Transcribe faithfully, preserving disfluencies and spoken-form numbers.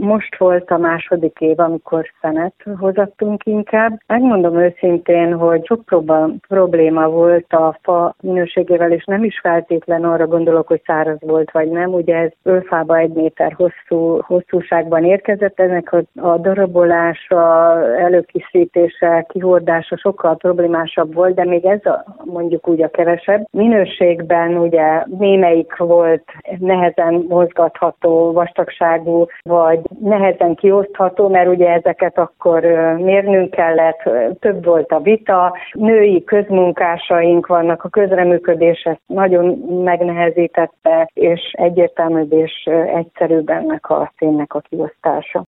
most volt a második év, amikor szenet hozattunk inkább. Megmondom őszintén, hogy sok próba, probléma volt a fa minőségével, és nem is feltétlen arra gondolok, hogy száraz volt vagy nem. Ugye ez ölfába egy méter hosszú, hosszúságban érkezett, ennek a, a darabolása, előkészítése, kihordása sokkal problémásabb volt, de még ez a, mondjuk úgy a kevesebb. Minőségben ugye némelyik volt nehezen mozgatható, vastagságú, vagy nehezen kiosztható, mert ugye ezeket akkor mérnünk kellett, több volt a vita, női közmunkásaink vannak, a közreműködés ezt nagyon megnehezítette, és egyértelműbb és egyszerűbb ennek a szénnek a kiosztása.